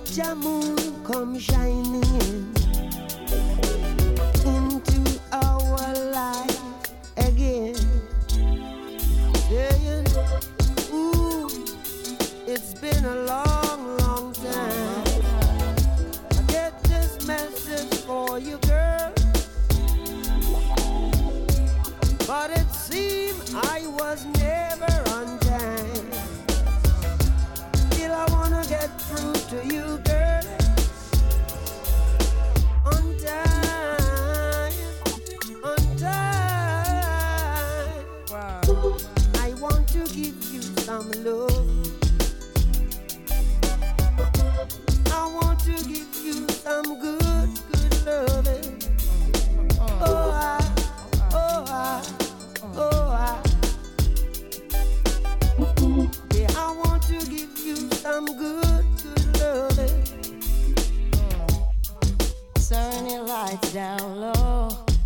Jah moon come shining in into our life again, saying, ooh, it's been a long, long time. I get this message for you, girl, but it seemed I was never on time. Still I wanna get through to you, girl, on time, on time. Wow. I want to give you some love. I want to give you some good, good loving. Oh, yeah, I want to give you some good, good loving. Turn your lights down low.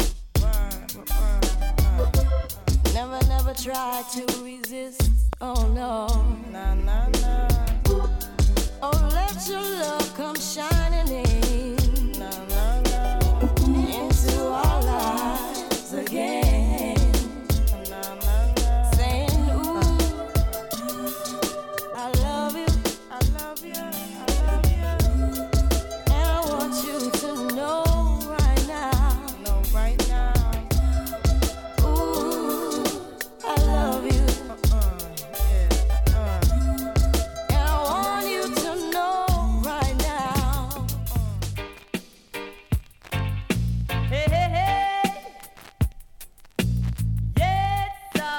Never try to resist. Oh no. Nah, nah, nah. Oh, let your love come shining in. Nah, nah, nah. Into our lives again. Nah, nah, nah. Saying, ooh, I love you. I love you. I love you. And I want you to know right now. Know right now. Ooh, I love you. And I want you to know right now. Hey, hey, hey. Yes, sir.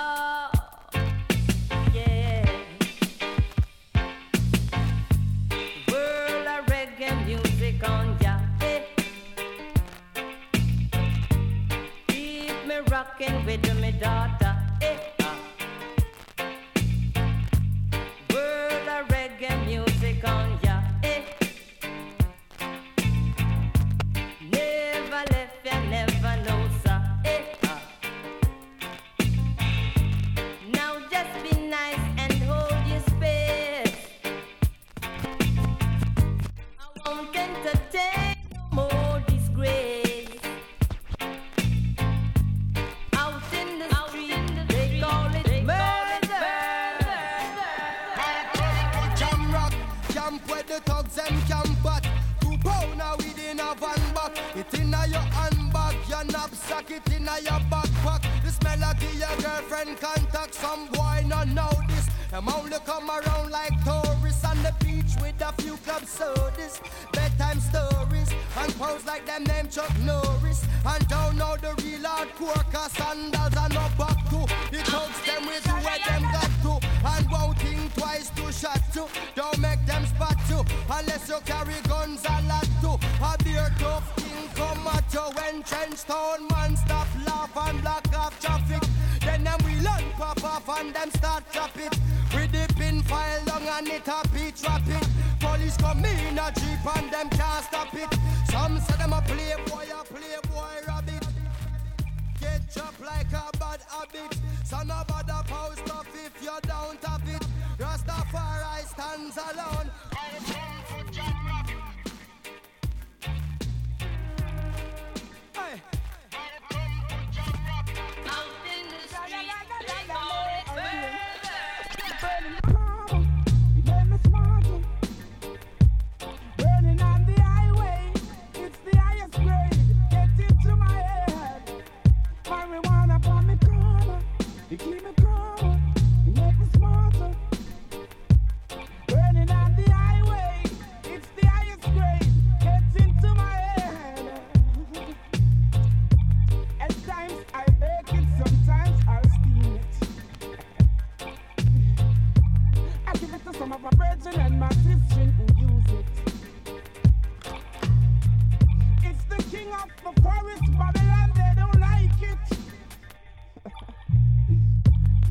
Yeah. World of reggae music on ya. Hey. Keep me rocking with me daughter. Hey. World of reggae music on ya. Hey. Never left ya, never know, sir. Hey. Now just be nice and hold your space. I won't entertain no more disgrace. Out in the street, they call it murder. Jam rock, camp where the thugs and camp at. 2 pound now within a van back. It inna your handbag, your knapsack, it inna your backpack. The smell of your girlfriend contact. Some boy not know this. Them only come around like tourists on the beach with a few club sodas, bedtime stories, and pose like them name Chuck Norris. And don't know the real hardcore, cause sandals are no back to. The thugs them with where them got to. And won't think twice to shot to. Don't make them spot you, unless you carry guns a lot to. A beer tough king come at you when Trenchtown man stop laugh and block off traffic. Then them we learn pop off and them start trap it. With the pin file long and it a beat trap it. Police come in a jeep and them can't stop it. Some say them a playboy rabbit. Get chopped like a bad habit. So no bother post off if you don't tap it. Rastafari stands alone. Hey. Out in the street, they call it murder. Burning on the highway, it's the highest grade. Get into my head. Marijuana for me corner, you keep me calmer, you make me smarter. Burning on the highway, it's the highest grade. Get into my head. At times I bake it, sometimes I'll steam it. I give it to some of my brethren and my sister who use it. It's the king of the forest, Babylon, they don't like it.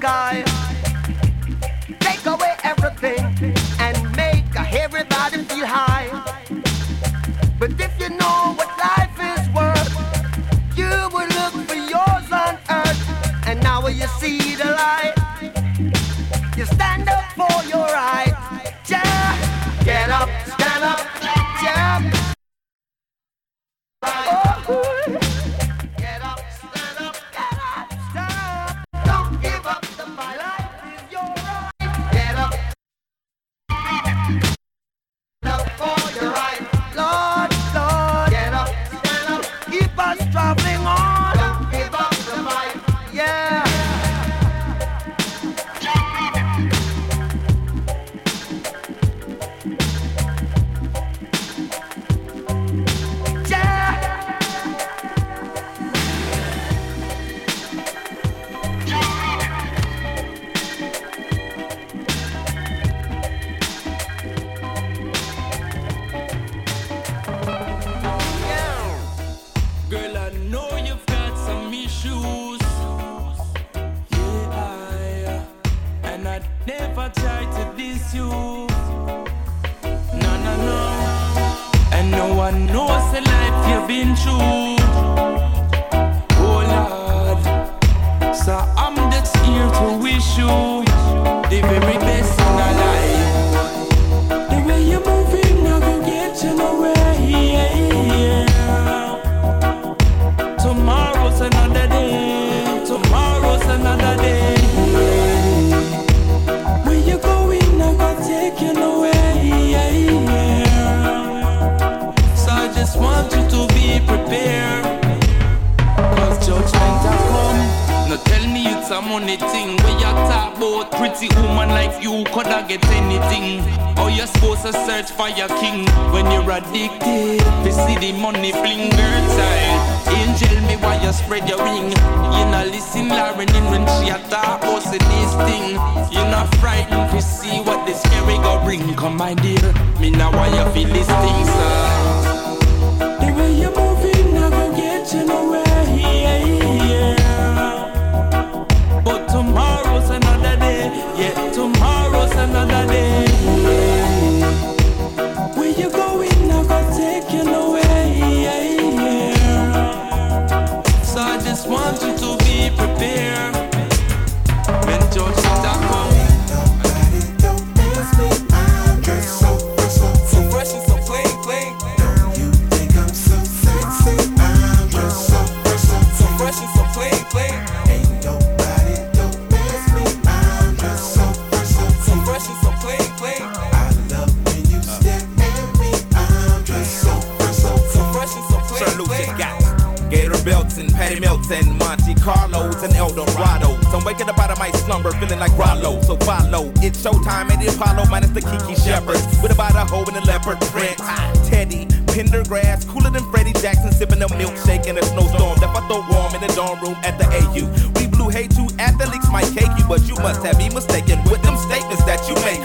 sky. Take away everything and make everybody feel high. But if you know what life is worth, you will look for yours on earth. And now you see the light, you stand up for your right. Yeah. Get up, stand up, yeah. Oh. Get up, stand up, get up, stand up. Don't give up the fight. Life is your right. Get up, stand up for your right. Lord, Lord, get up, stand up. Keep us traveling on. Don't give up the fight. Yeah. Never try to diss you. No, no, no. And no one knows the life you've been through. Oh Lord. So I'm just here to wish you the very best in our life. The way you're moving, I go get you nowhere. Yeah. Tomorrow's another day. Tomorrow's another day. Take you away, so I just want you to be prepared, cause judgment has come. Now tell me it's a money thing, where you talk about pretty woman like you coulda get anything. Or you're supposed to search for your king when you're addicted to see the money fling. Girl child, angel me why you spread your wing. You not listen Lauren in when she attack us in this thing. You're not frightened to see what the scary go bring. Come my dear, me now why you feel this thing, sir. The way you're moving, I go get you nowhere. But tomorrow's another day. Yeah, tomorrow's another day. Where you going, I go take you nowhere. So I just want you to be prepared when judgment comes. Patty Milton, Monte Carlos, and El Dorado. So I'm waking up out of my slumber, feeling like Rollo. So follow, it's showtime at the Apollo, minus the Kiki Shepherds. With about a hoe and a leopard print. Teddy, Pendergrass, cooler than Freddie Jackson, sipping a milkshake in a snowstorm. That I throw warm in the dorm room at the AU. We blew hay to athletes might cake you, but you must have me mistaken with them statements that you make,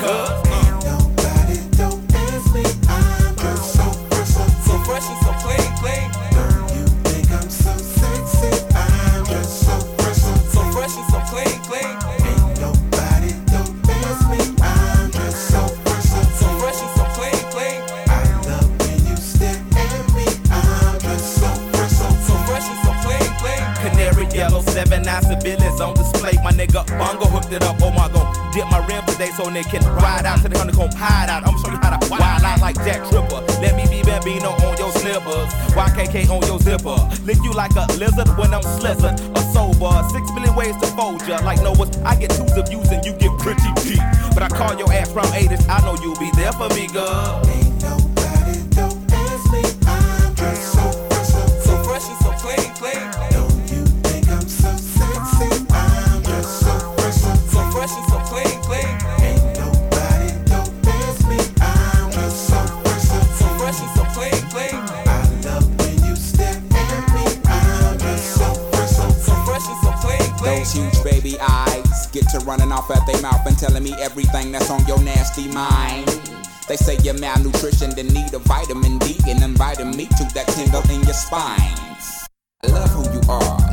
Nobody don't ask me, I'm just so fresh, so fresh and so clean, clean. You think I'm so sexy, I'm just so fresh, so fresh and so clean, clean. Ain't nobody don't ask me, I'm just so fresh, so fresh and so clean, clean. I love when you stare at me, I'm just so fresh, so fresh and so clean, clean. Canary yellow, 7 9 civilians on display. My nigga Bongo hooked it up. Oh my god, dip my rim today so they can ride out to the honeycomb hide out. I'ma show you how to wild out like Jack Tripper. Let me be Bambino on your slippers, YKK on your zipper. Lick you like a lizard when I'm slizzard or sober. 6 million ways to fold ya. Like Noah's, I get 2s of views and you get pretty deep. But I call your ass from 80s, I know you'll be there for me, girl. Ain't nobody don't ask me, I'm just so fresh, so fresh and so clean, clean. Don't you think I'm so sexy, I'm just so fresh, so fresh and so clean, clean. Ain't nobody don't ask me, I'm just so fresh, so fresh and so clean, clean. I love when you stare at me, I'm just so fresh, so fresh and so clean, clean. Those huge baby eyes get to running off at their mouth and telling me everything that's on your nasty mind. They say you're malnutrition, then need a vitamin D, and inviting me to that tingle in your spine. I love who you are,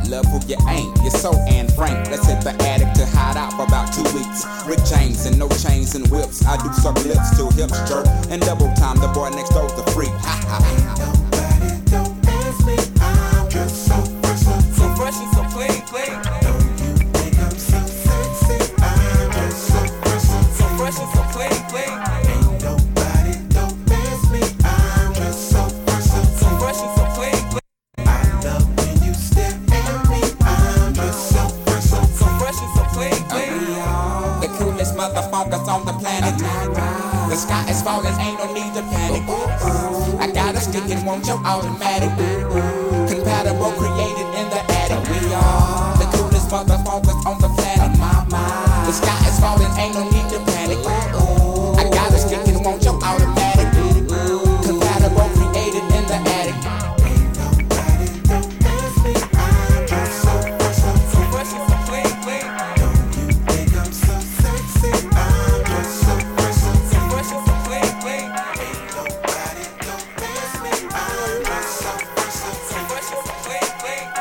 love who you ain't. You're so Anne Frank. Let's hit the attic to hide out for about 2 weeks. Rick James and no chains and whips. I do suck lips till hips jerk. And double time, the boy next door's the freak. Ha ha ha. Nobody don't ask me. I'm just so fresh, so fresh and so clean, clean. Don't you think I'm so sexy? I'm just so fresh, so fresh and so clean, clean. Ain't nobody don't ask me. I'm just so fresh, so fresh and so clean, clean. I love when you stare at me. I'm just so fresh, so fresh and so clean, clean. The coolest motherfuckers on the planet. The sky is falling, ain't no need to panic. I got a stick and want your automatic. Compatible, created in the attic. We are the coolest motherfuckers on the planet. The sky is falling, ain't no need to panic. I got a stick and want your automatic. Compatible, created in the attic. Ain't nobody don't ask me. I'm just so fresh, so fresh and so clean, clean. Don't you think I'm so sexy? I'm just so fresh, so fresh and so clean, clean. Ain't nobody don't ask me. I'm just so fresh, so fresh and so clean, clean.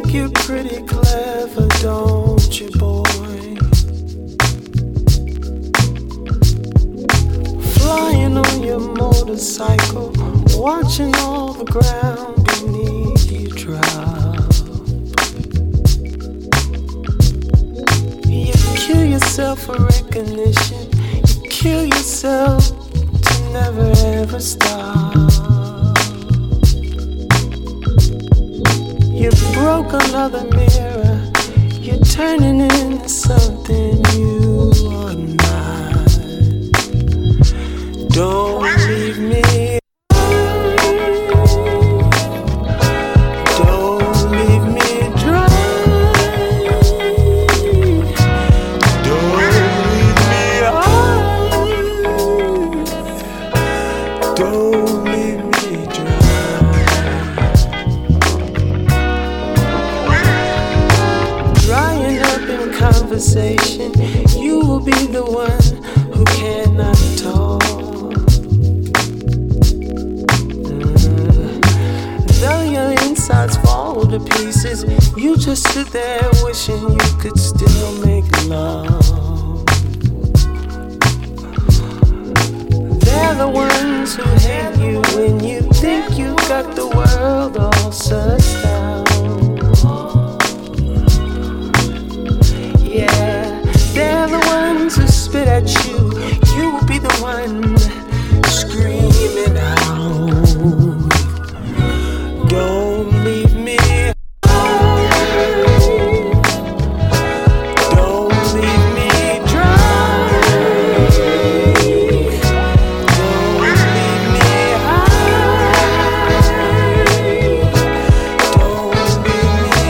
you're pretty clever, don't you, boy? Flying on your motorcycle, watching all the ground beneath you drop. You kill yourself for recognition, you kill yourself to never ever stop. You broke another mirror, you're turning into something you are not. Don't leave me. Don't leave me dry. Don't leave me high. Don't leave me dry. Drying up in conversation, you will be the one who cannot talk. Though your insides fall to pieces, you just sit there wishing you could still make love. They're the ones who hate you when you think you got the world all sussed out. Yeah, they're the ones who spit at you. You will be the one screaming out. Don't leave me high. Don't leave me dry. Don't leave me high. Don't leave me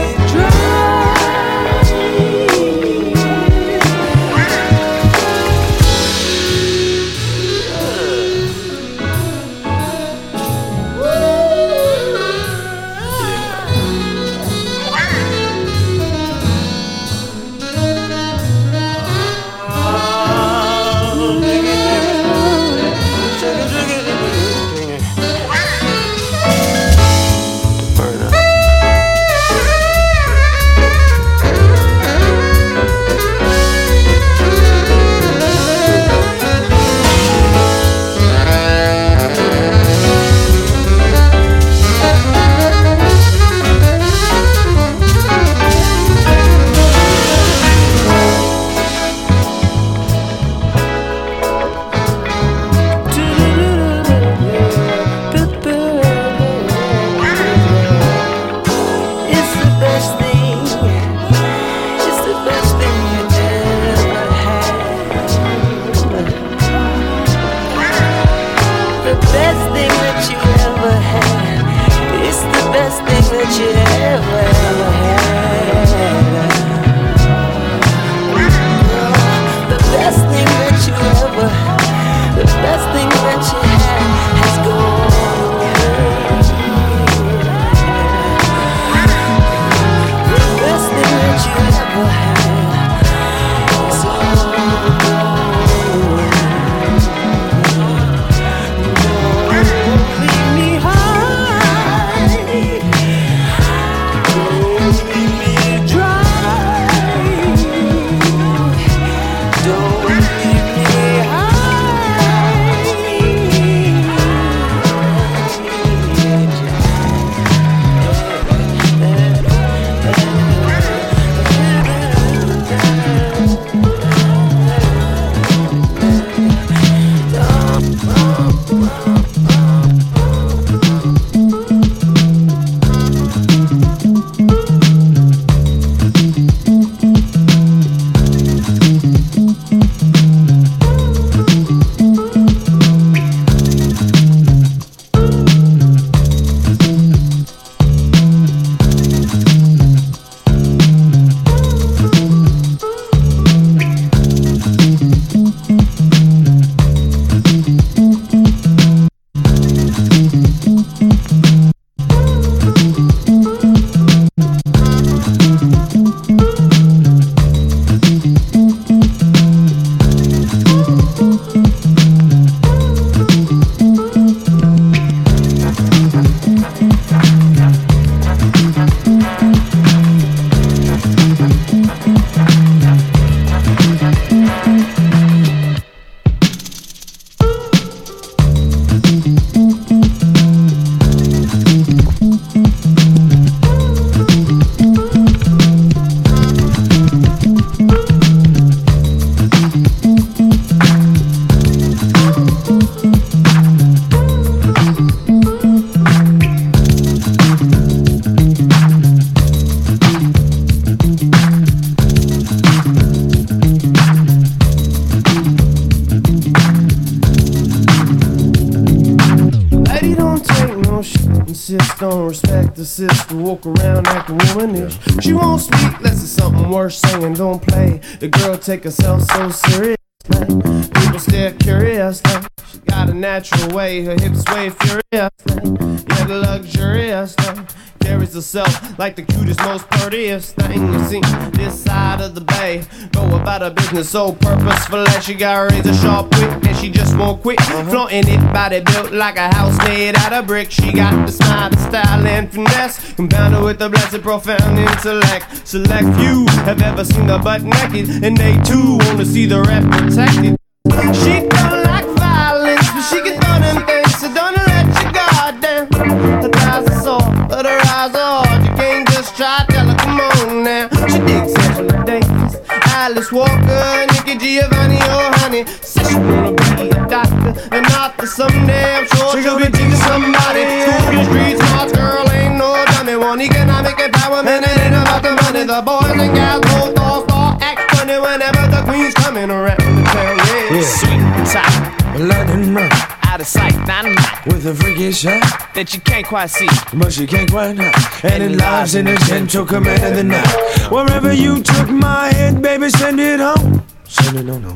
on shit, insist on respect the sister, walk around acting womanish. She won't speak unless it's something worth saying, don't play. The girl take herself so serious. People stare curious. She got a natural way, her hips sway furious. Yeah, the luxurious. Carries herself like the cutest, most prettiest thing you see. This side of the bay, go about her business so purposeful that she got razor sharp wit and she just won't quit. Flaunting it, body built like a house made out of brick. She got the smile, the style and finesse, compounded with the blessed profound intellect. Select few have ever seen her butt naked, and they too wanna see the rep protected. She don't like violence, but she can throw them things, so don't let your guard down. Her thighs are soft, but her eyes are hard. You can't just try, tell her, come on now. She digs Angela Davis, Alice Walker, Nikki Giovanni, or Honey. Says she wanna be a doctor, an author someday. I'm sure she'll be teaching somebody. School the street smart girl ain't no dummy. Want economic empowerment, it ain't about the money. The boys and gals both all start act funny whenever the queen's coming around the town. Yeah. Sweet and tight, London run, out of sight, dynamite, with a freaky shot that you can't quite see, but she can't quite hide. And it lies in a gentle command of the night. Wherever you took my head, baby, send it home. Send it on home.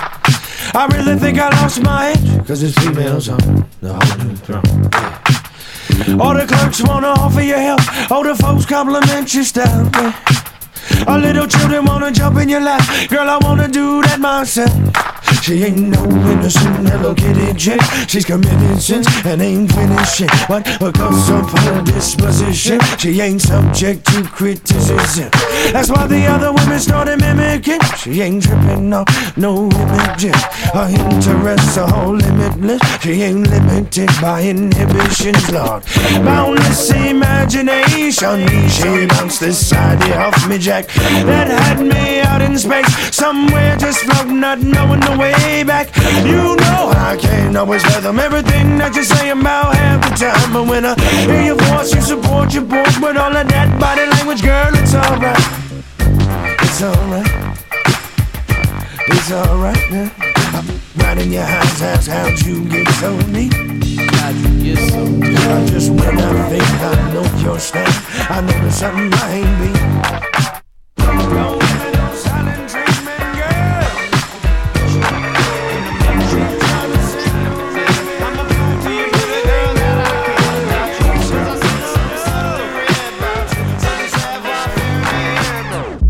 I really think I lost my edge, cause it's females on the whole new throne. Yeah. All the clerks wanna offer you help, all the folks compliment your style. Yeah. All little children wanna jump in your lap, girl, I wanna do that myself. She ain't no innocent Hello Kitty chick. She's committed sins and ain't finished shit. But because of her disposition, she ain't subject to criticism. That's why the other women started mimicking. She ain't tripping, no imaging. Her interests are all limitless. She ain't limited by inhibitions, Lord. Boundless imagination. She bounced this idea off me, Jack, that had me out in space, somewhere just floating, not knowing the way back. You know I can't always fathom everything that you say about half the time, but when I hear your voice, you support your boy with all of that body language, girl, it's alright. It's alright. It's alright now. Right in your eyes, ask how'd you get so neat? How'd you get so neat? Just when I think I know your style, I know there's something I ain't been. Don't give me no silent treatment, girl. I'm a fool to you, baby girl, that I can't doubt you. Since I see so red about you, so this have I fear.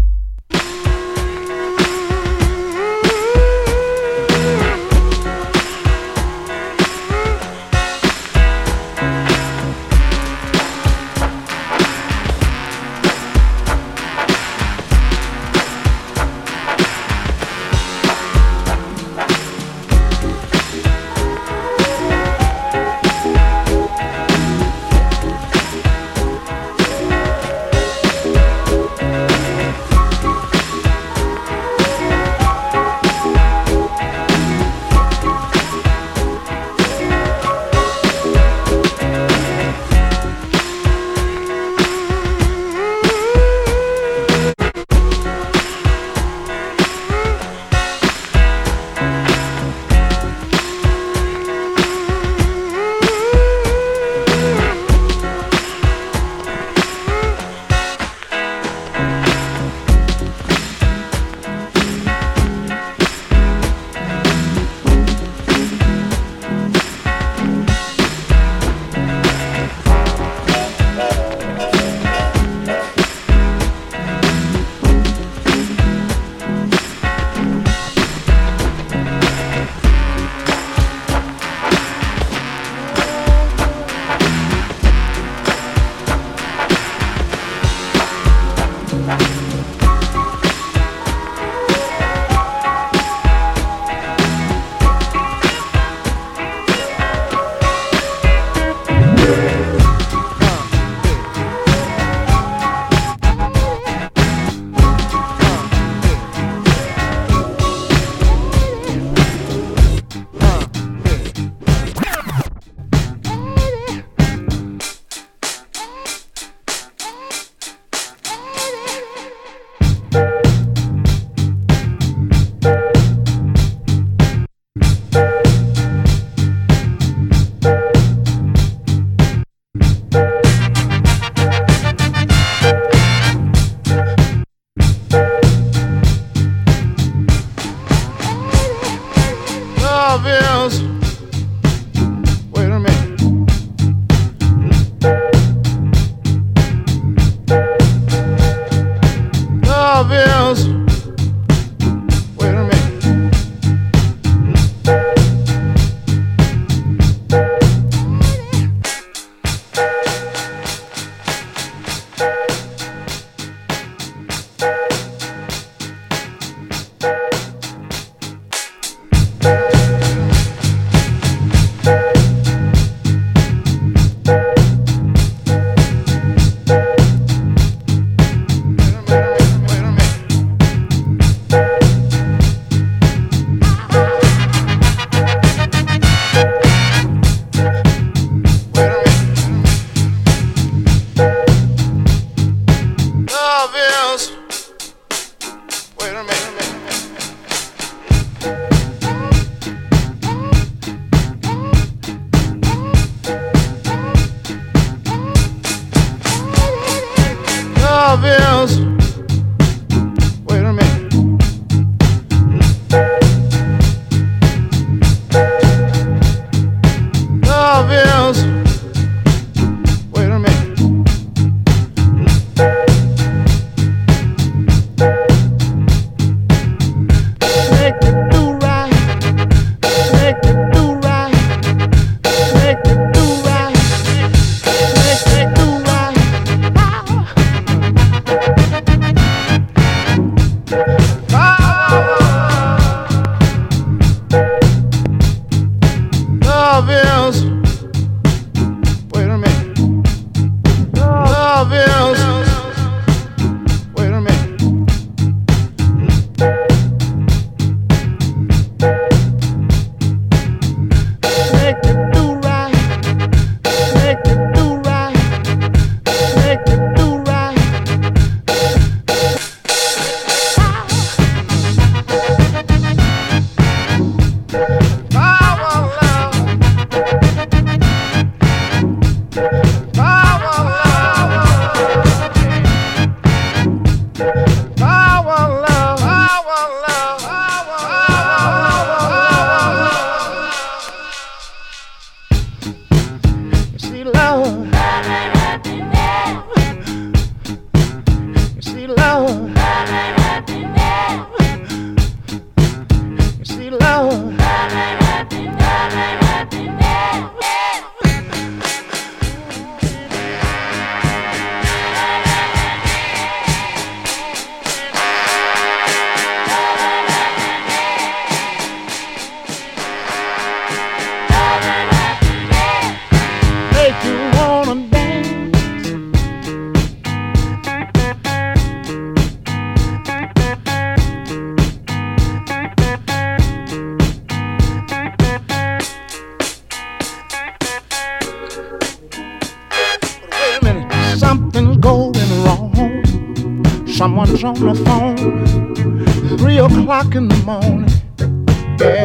Someone's on the phone, 3 o'clock in the morning. Yeah,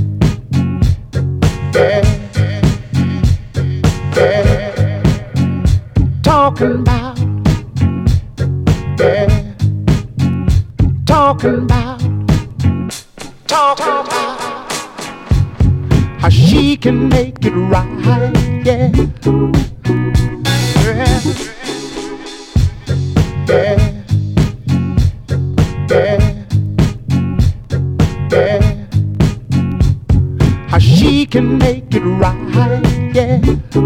yeah, yeah. Talking about, yeah. Talking about how she can make it right, yeah. Yeah, yeah, yeah, yeah. How she can make it right, yeah.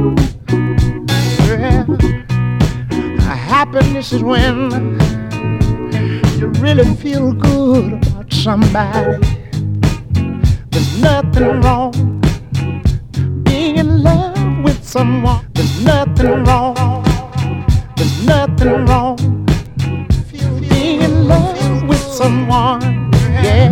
Yeah. Happiness is when you really feel good about somebody. There's nothing wrong being in love with someone. There's nothing wrong. There's nothing wrong being in love with someone. Yeah.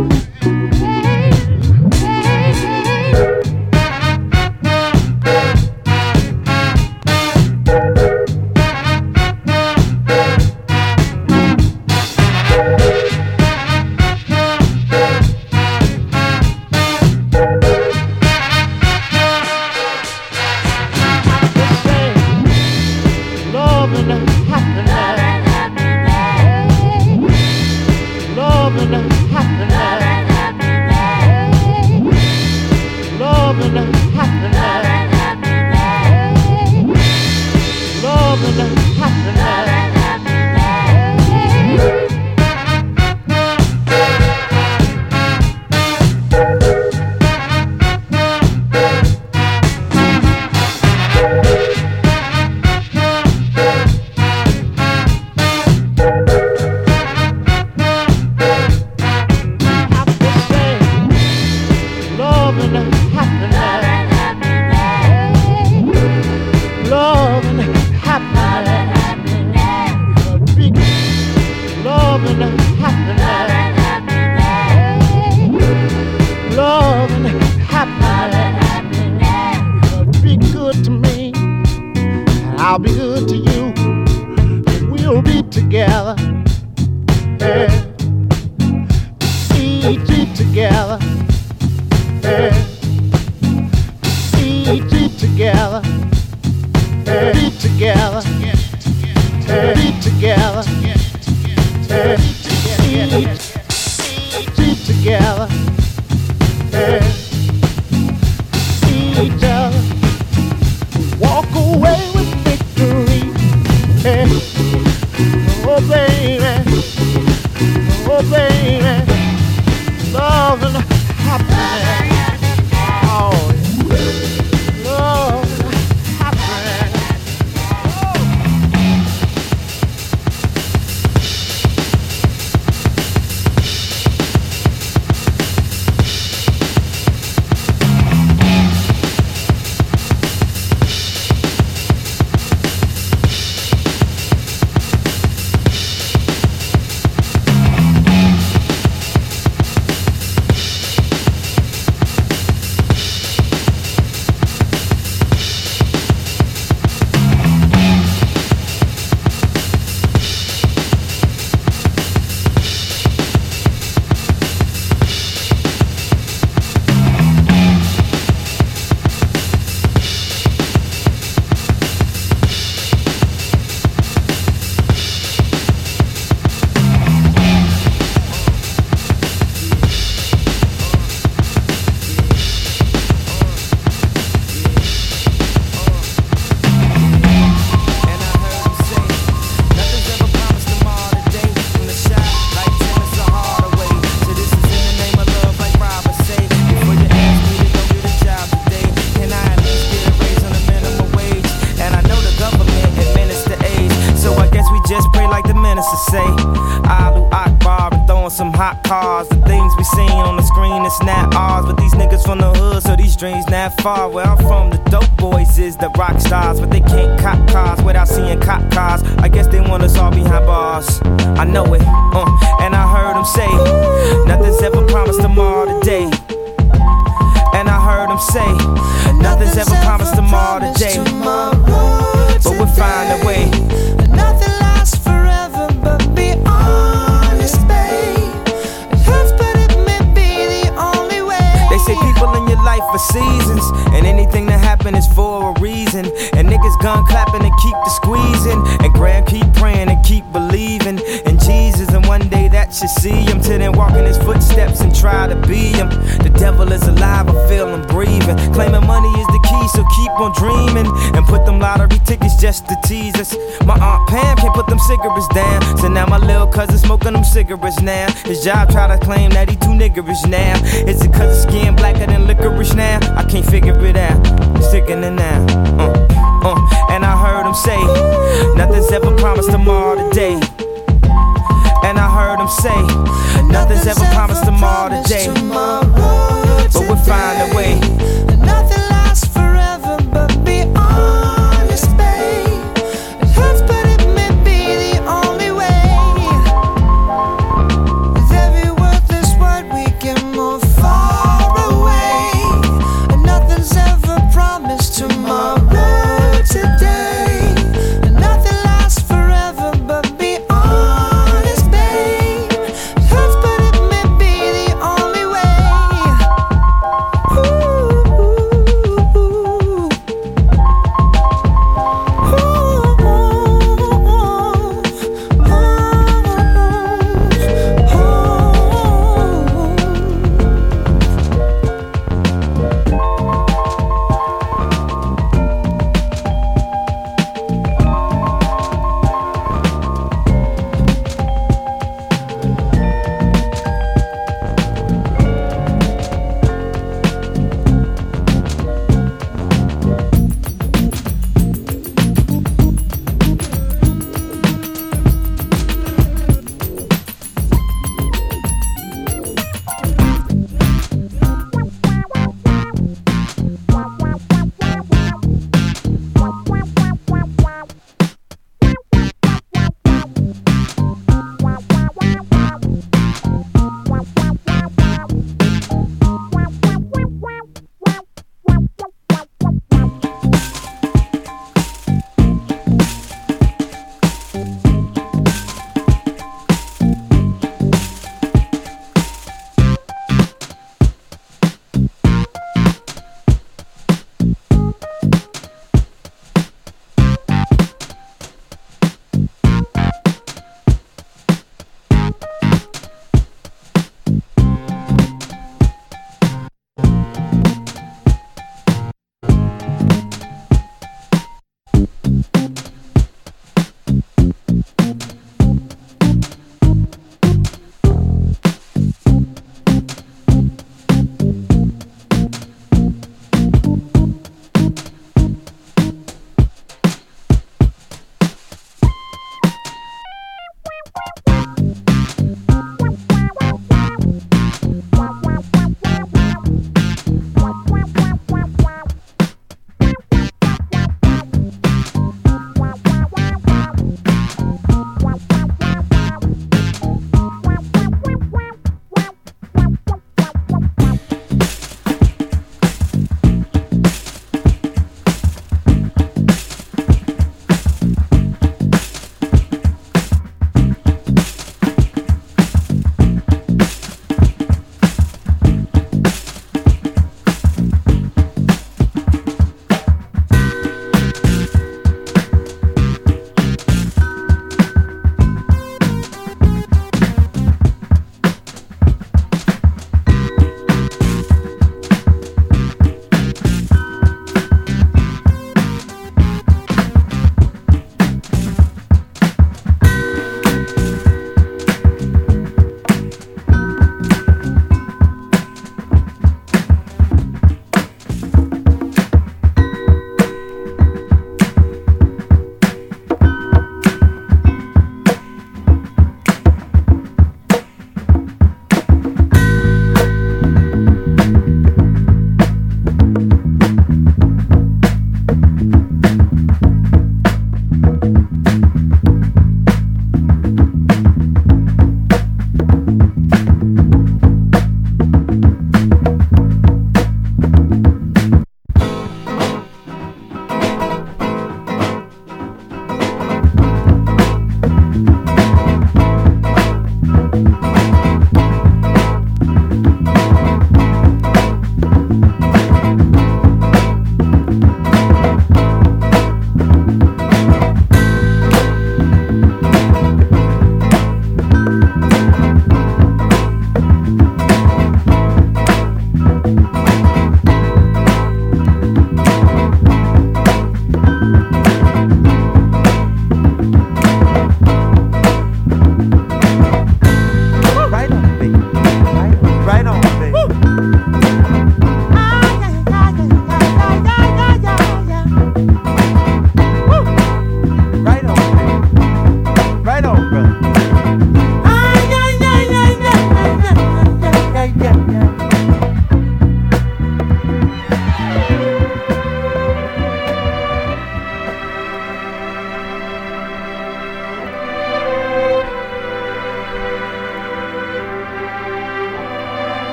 I'll be good to you. We'll be together. Yeah. Eat together. Yeah. Eat together. Yeah. Be together. Yeah. Be together. Yeah. Eat together. Yeah. Each other. Walk away with victory. Yeah. Oh baby, oh baby, love and happiness. Oh, love and happiness. Some hot cars, the things we seen on the screen, it's not ours. But these niggas from the hood, so these dreams not far. Where I'm from, the dope boys is the rock stars, but they can't cop cars without seeing cop cars. I guess they want us all behind bars. I know it, and I heard them say, nothing's ever promised tomorrow today. And I heard them say, nothing's ever promised tomorrow today. But we'll find a way. Nothing lasts forever, but be seasons, and anything that happen is for a reason. And niggas gun clapping and keep the squeezing, and grand keep praying and keep believing in Jesus. And one day that should see him, till then walk in his footsteps and try to be him. The devil is alive, I feel him breathing, claiming money is the key, so keep on dreaming. And put them lottery tickets just to tease us. My Aunt Pam can't put them cigarettes down, so now my little cousin smoking them cigarettes now. His job try to claim that he too niggerish now. Is it cause his skin blacker than licorice now? I can't figure it out, I'm sticking it now. And I heard him say, nothing's ever promised tomorrow today. And I heard him say, nothing's ever promised tomorrow today. But we'll find a way. Nothing lasts forever, but be honest, babe. It hurts, but it may be the only way. With every worthless word, we can move far away. And nothing's ever promised tomorrow today. And nothing lasts forever, but be honest, babe. It hurts, but it may be the only way.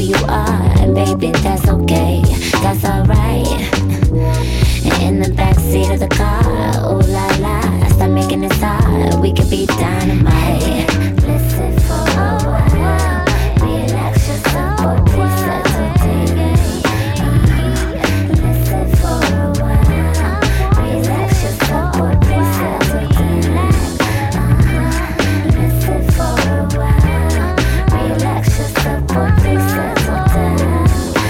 you are, and baby, that's okay, that's alright. In the backseat of the car, ooh la la, stop making it hard, we could be dynamite. Listen for a while, relax yourself, please settle down. Listen for a while, relax yourself, please settle down. Listen for a while, relax yourself, please settle down.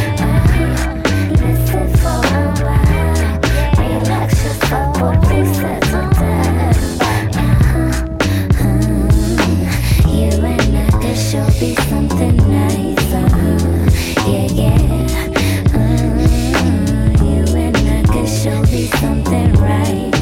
Listen for a while, relax yourself, please settle down. You and I could sure be something nice, yeah, yeah. You and I could sure be something right,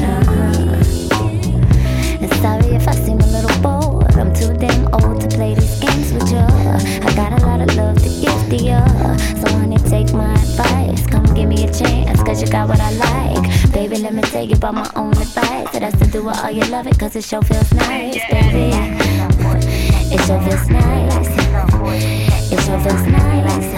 And sorry if I seem a little bored, I'm too damn old to play these games with you. I got a lot of love to give to you, so honey, take my advice, come give me a chance, cause you got what I like. Baby, let me tell you about my own advice, it has to do with all you love it, cause it sure feels nice, baby. It sure feels nice. It sure feels nice.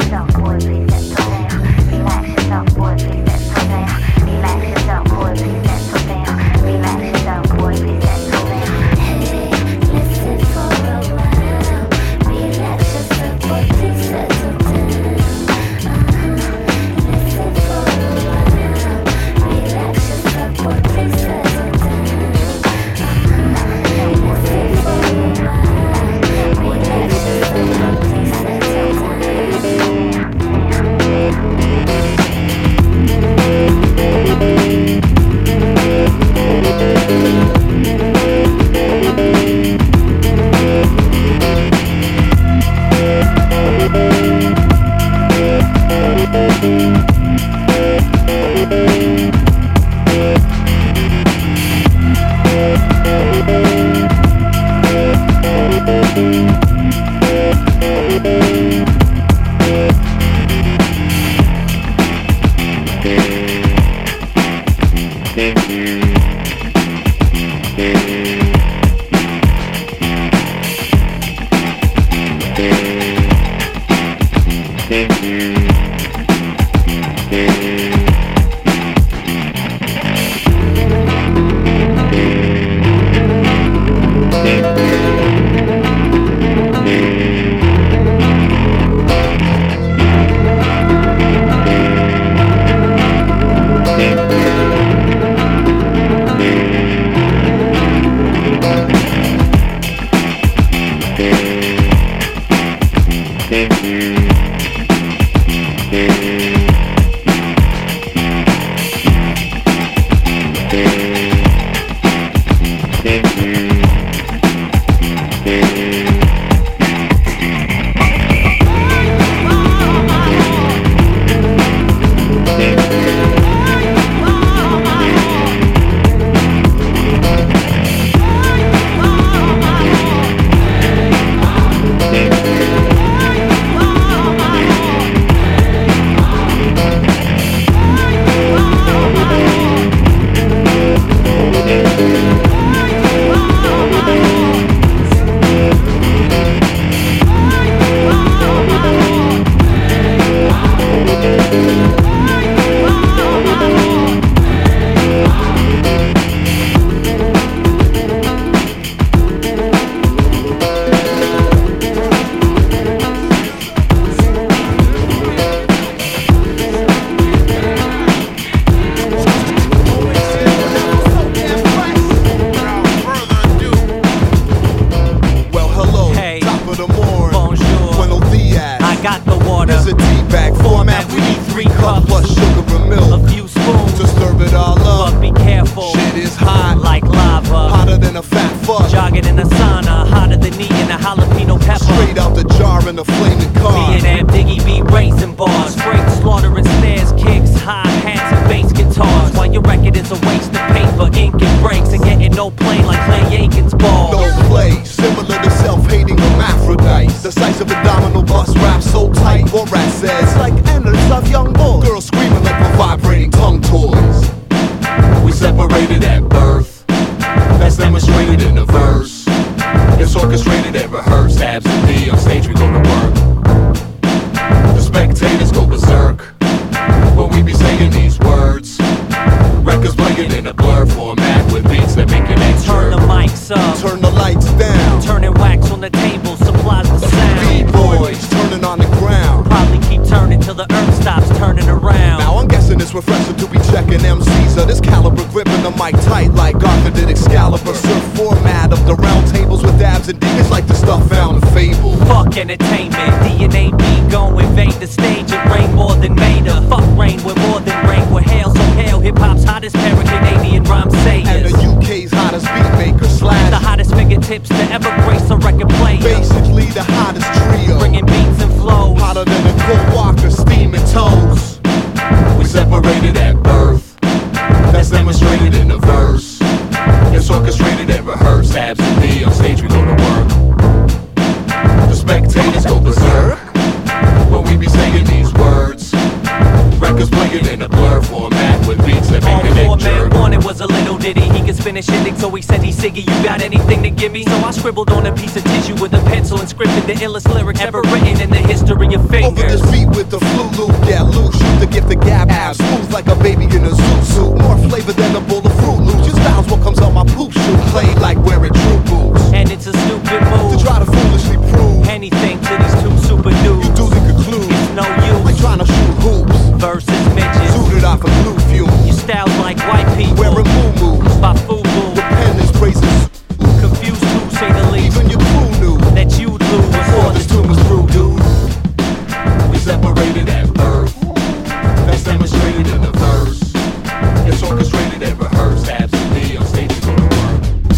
on the table supplies the sound. B-boys turning on the ground. Probably keep turning till the earth stops turning around. Now I'm guessing it's refreshing to be checking MCs of this caliber, gripping the mic tight like Arthur did Excalibur. Surf format of the round tables with dabs and demons like the stuff found in Fable. Fuck entertainment, DNA be gon' invade the stage and rain more than Mater. Fuck rain with more than rain, with hail, so hail hip-hop's hottest Canadian rhyme sayers. And the UK's hottest beat maker slash the hottest fingertips to ever grace a record player. Basically the hottest trio, bringing beats and flows hotter than a cold walker, steaming toes. We separated at birth, that's demonstrated in the verse. It's orchestrated and rehearsed. Abs and me on stage, we go to work. The spectators go berserk when we be saying these words. Records playing in a blur format with beats that make a neck jerk. All wanted was a little ditty. He could spin a shitty, so he said, "He Siggy, you got anything to give me?" So I scribbled on a piece of tissue with a pencil and scripted the illest lyrics ever written in the history of fingers. Over this beat with the flu loop, get loose, shoot to get the gap out, smooth like a baby in a zoo suit. More flavor than a bowl of Fruit Loops. Your style's what comes out my poop shoe, played like wearing true boots. And it's a stupid move to try to foolishly prove anything to these two super dudes. You duly conclude it's no use, like trying to shoot hoops. Versus midgets, suited off a blue fume. Your style's like white people wearing moo-moos by FUBU. The pen is praises, confused to say the least. Even your crew knew that you'd lose before this tune was through, dude. We separated at birth, that's demonstrated in the verse. It's orchestrated and rehearsed. Abs and me on stage, we go to work.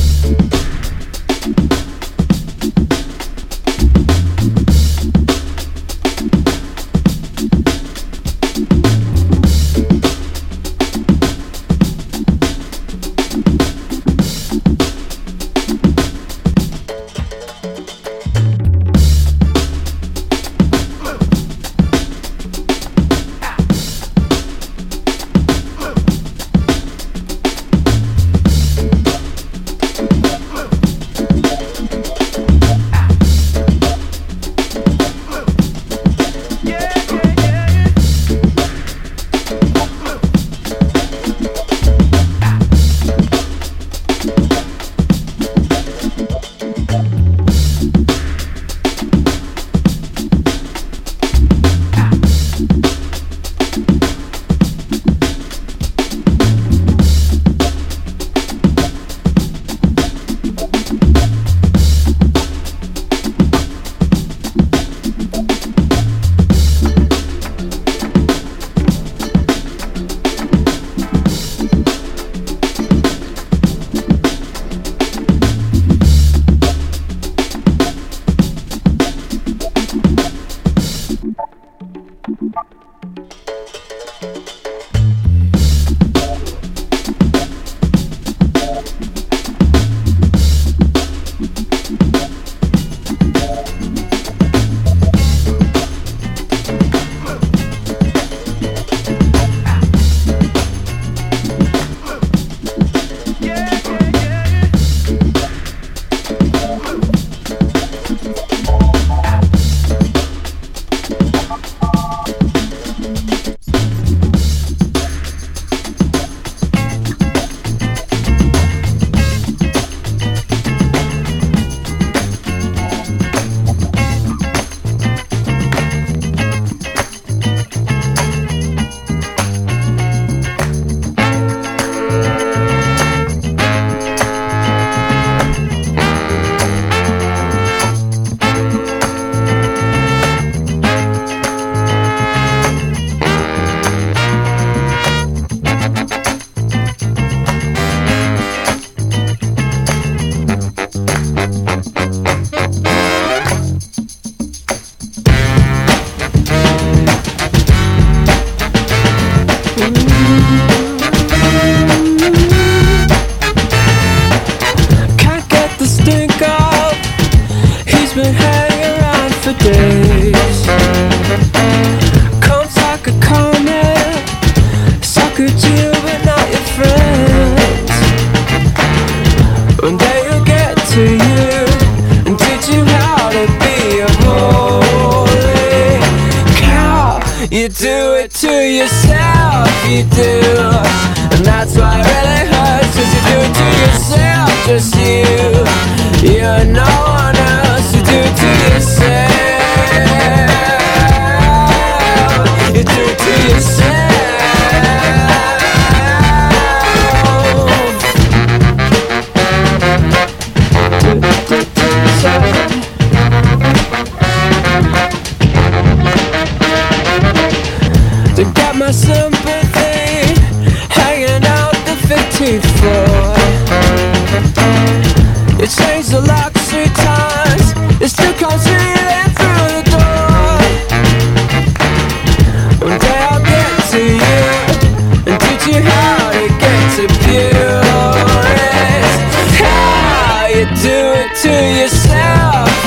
You do it to yourself, you do. And that's why it really hurts, 'cause you do it to yourself, just you. You're no one else, you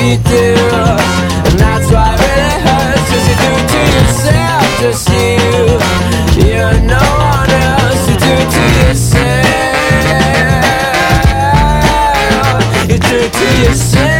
you do. And that's why it really hurts, 'cause you do it to yourself, just you. You're no one else, you do it to yourself. You do it to yourself.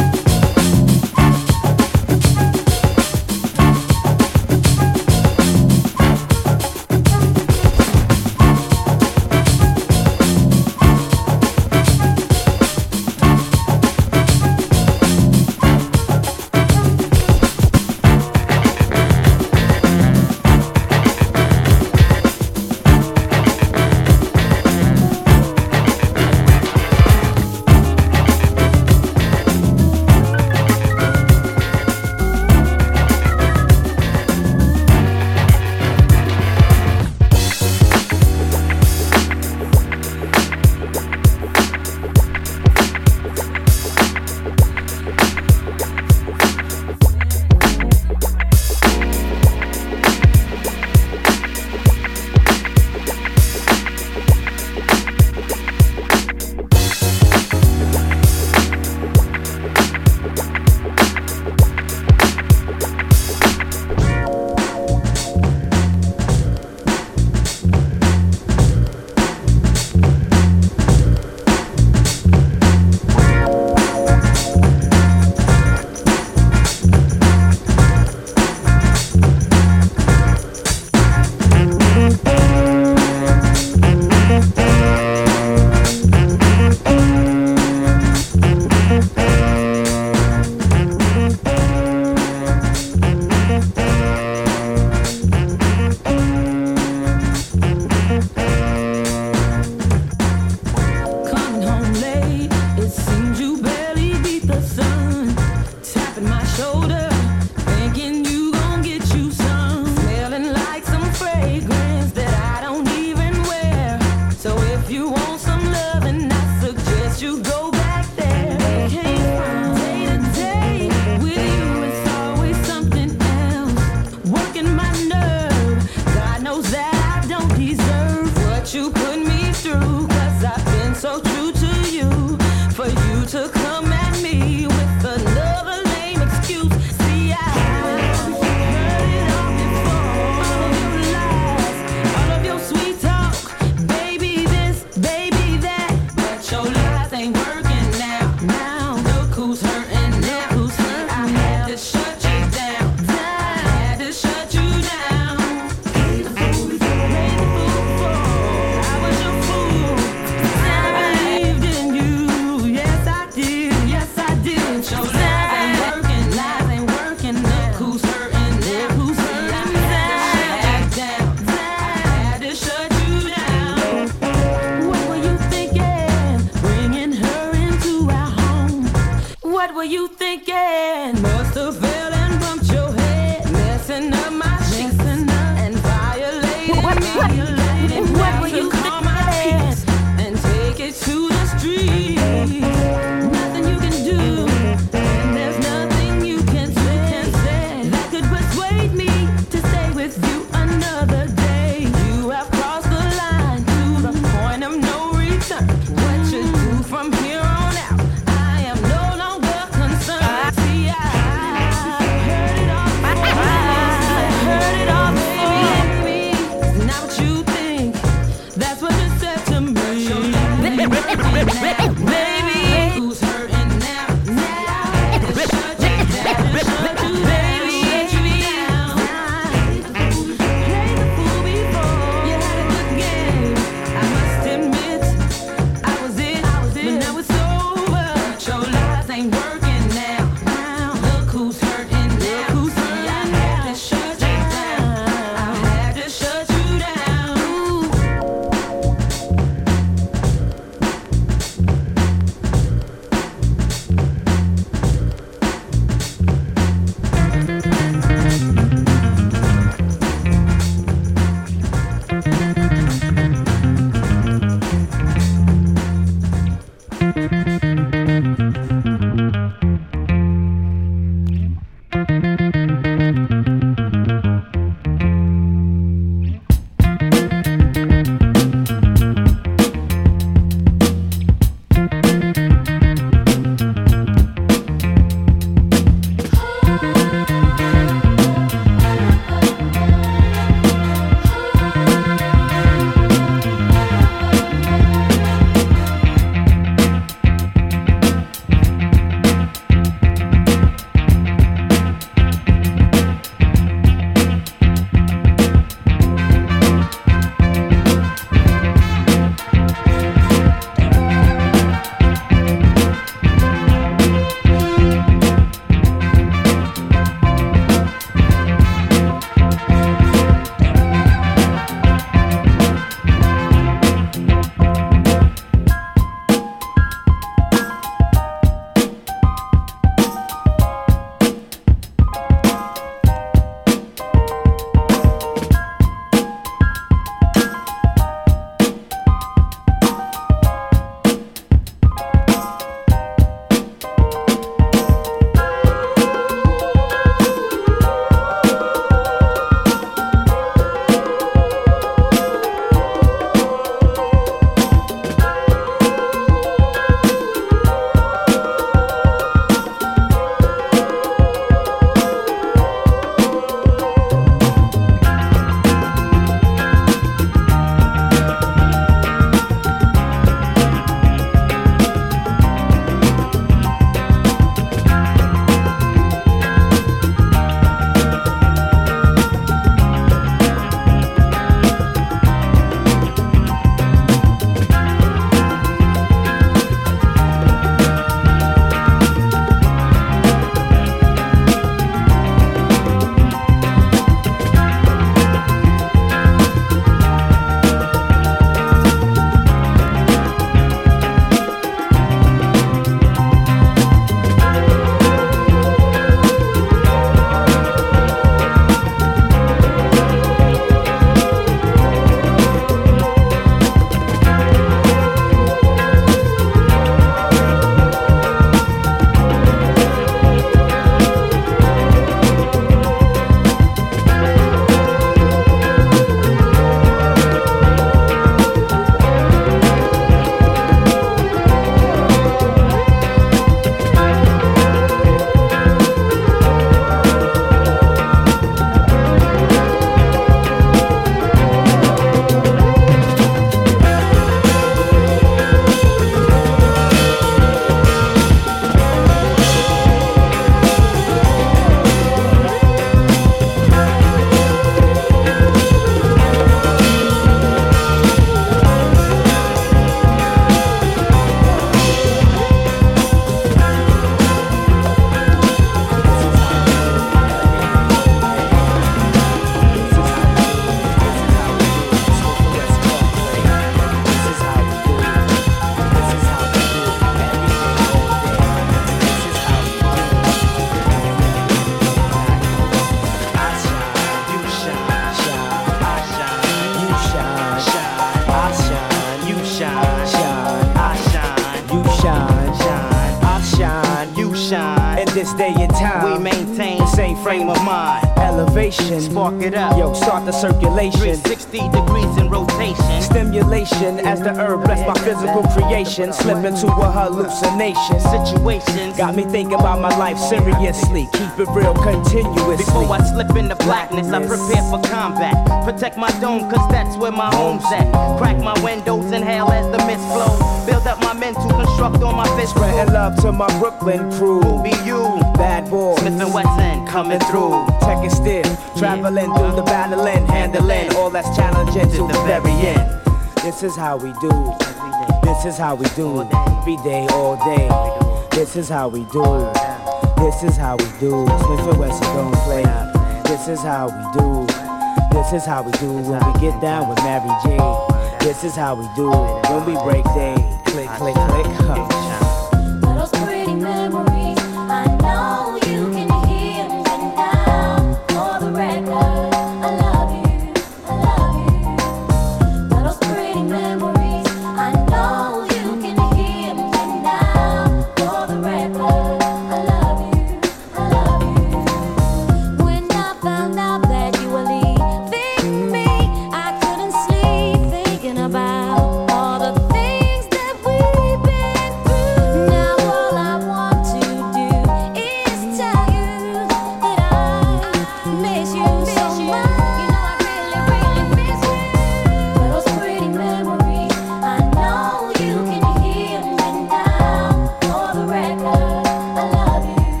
this day and time. We maintain the same frame of mind. Elevation, spark it up. Yo, start the circulation. 360 degrees in rotation. Stimulation as the herb bless my physical creation. Slip into a hallucination. Situations got me thinking about my life seriously. Keep it real continuously. Before I slip into blackness, I prepare for combat. Protect my dome, cause that's where my home's at. Crack my windows, inhale as the mist flows. Build up my men to construct on my fist. Spreading love to my Brooklyn crew. Who be you? Bad boy. Smith and Wesson coming through. Tech is still traveling through the battling, handling all that's challenging to the very end. This is how we do. This is how we do. Every day, all day. This is how we do. This is how we do. Smith and Wesson don't play. This is how we do. This is how we do when we get down with Mary J. This is how we do when we break day. Click, click, click. Those pretty memories, I know you can hear me now. For the record, I love you, I love you. Those pretty memories, I know you can hear me now. For the record, I love you, I love you. When I found out that you were leaving me, I couldn't sleep thinking about all the things that we've been through. Now all I want to do is tell you that I miss you so much. You know I really, really miss you. Those pretty memories, I know you can hear me now. For the record, I love you.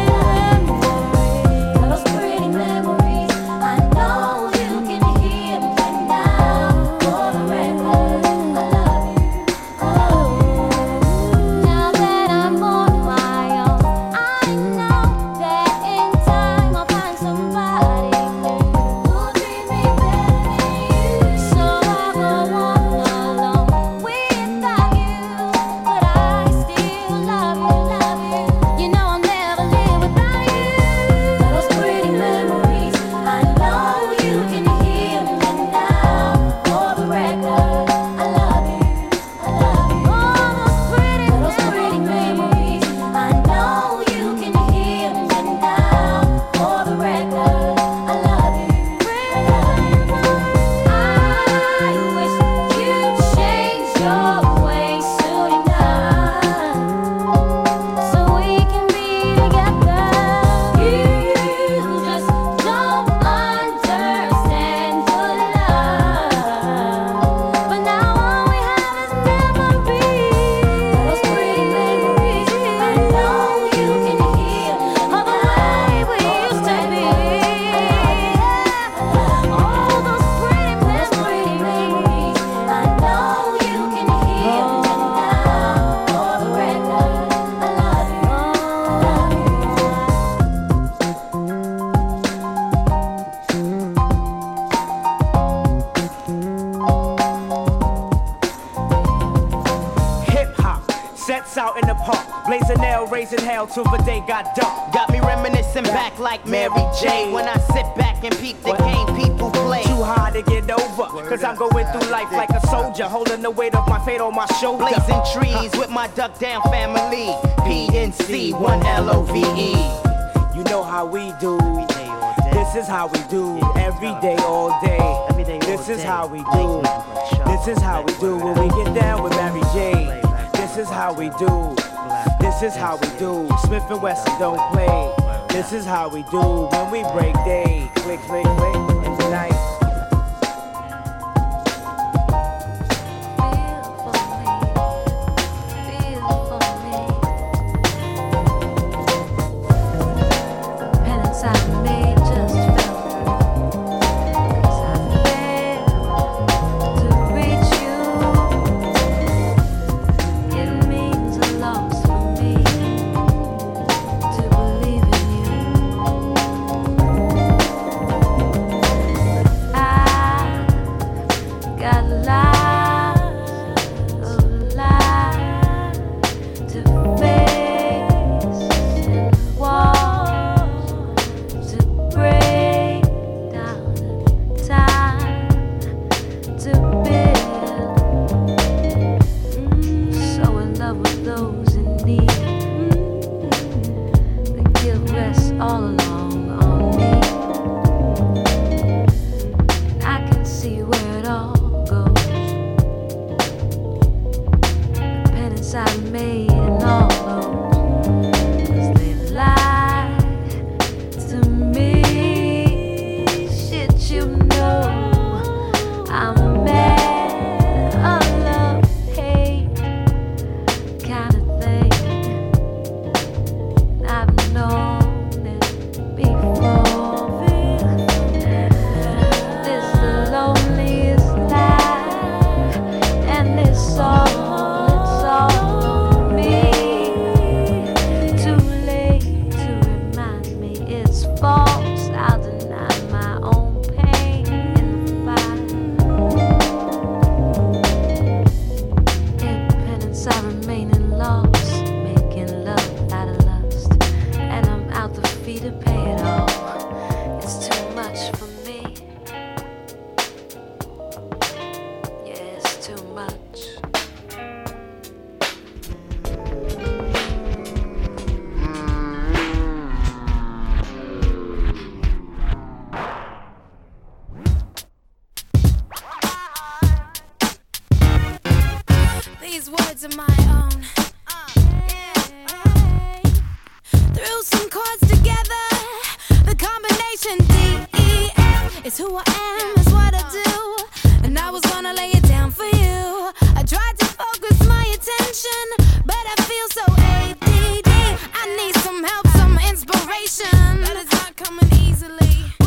Those pretty memories, I know you can hear me now. For the record, I love you. Now that I'm on my own, I know that in time I'll find somebody new who'll treat me better than you. So I'll go on alone without you, but I still love you. You know I'll never live without you. Those pretty memories, I know you can hear me now. For the record, I love you, I love you. Those pretty memories, I know you can hear me now. For the record, I love you, I love you. I wish you'd change your ways soon enough, so we can be together. You just don't understand good love, but now all we have is memories. Those pretty memories, I know you can hear of the way we used to be. All those pretty memories, I know you can hear me now. For the record, I love you, I love you. Hip hop sets out in the park, blazing nail, raising hell till the day got dark. Got me reminiscing back like Mary J. When I sit back and peep the game people play. Too hard to get over, cause I'm going through life like a soldier, holding the weight of my fate on my shoulder. Blazing trees with my duck down family. PNC, 1 LOVE. You know how we do. This is how we do. Every day, all day. This is how we do. This is how we do when we get down with Mary J. This is how we do. This is how we do. Smith and Wesson don't play. This is how we do when we break day. Click, click, click. And tonight. chords of my own. Threw some chords together. The combination D-E-F is who I am, is what I do. And I was gonna lay it down for you. I tried to focus my attention, but I feel so ADD. I need some help, some inspiration. That is not coming easily.